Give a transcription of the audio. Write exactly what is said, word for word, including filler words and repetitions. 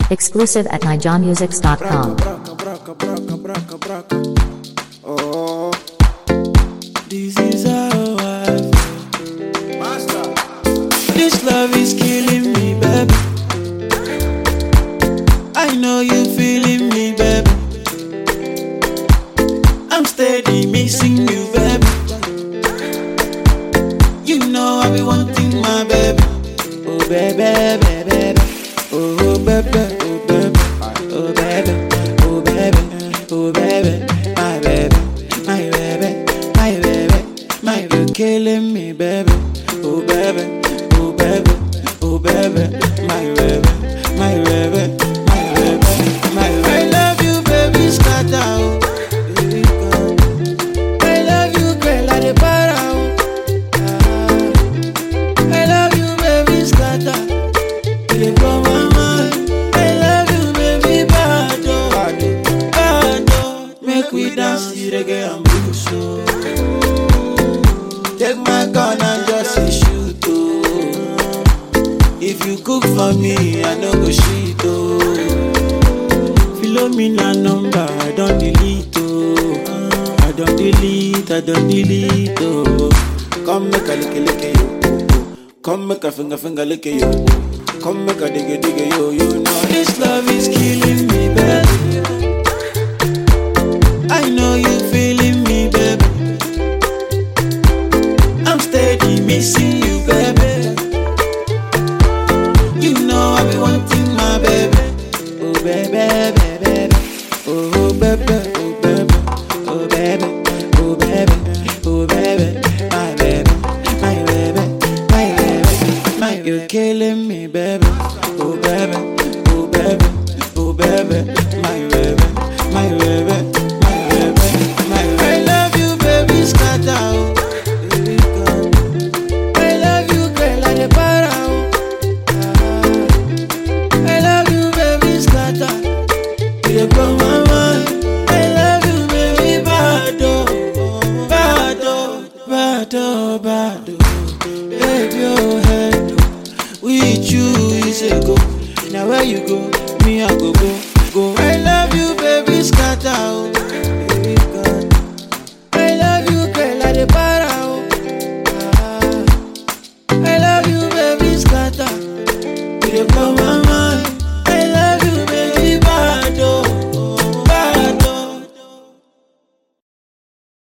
Exclusive at nijon musics dot com. Oh, this is how I feel. Master. This love is killing me, baby. I know you feeling me, baby. I'm steady missing you, baby. You know I be wanting my baby. Oh, baby, baby, baby. Oh, baby. Oh baby, oh baby, oh baby, my baby, my baby, my baby, my baby, killing me, baby. Oh baby, oh baby, oh baby, my baby, my baby, my baby, my baby. I love you, baby, scatter. I love you, girl, I dey para. I love you, baby, scatter. You blow my mind. We dance to reggae and blues, so take my gun and just shoot, oh. If you cook for me, I no go shit, oh. Follow me na number, I don't delete, oh. I don't delete, I don't delete, oh. Come make a lick a lick yo, come make a finger finger lick yo, come make a digga digga yo. You know this love is killing me, baby. I know you feeling me, baby. I'm steady missing you, baby. You know I be wanting my baby. Oh baby, baby, baby. Oh baby, oh baby, oh baby, oh baby, oh baby, my baby, my baby, my baby, my baby. You're killing me, baby. Oh baby, oh baby, oh baby, my baby, my baby. I love you, baby, scatter. I love you, girl, I dey para. I love you, baby, scatter. You dey blow my mind. I love you, baby, bado, bado, bado, bado. Baby, oh head, with you is a go. Now where you go, me I go go.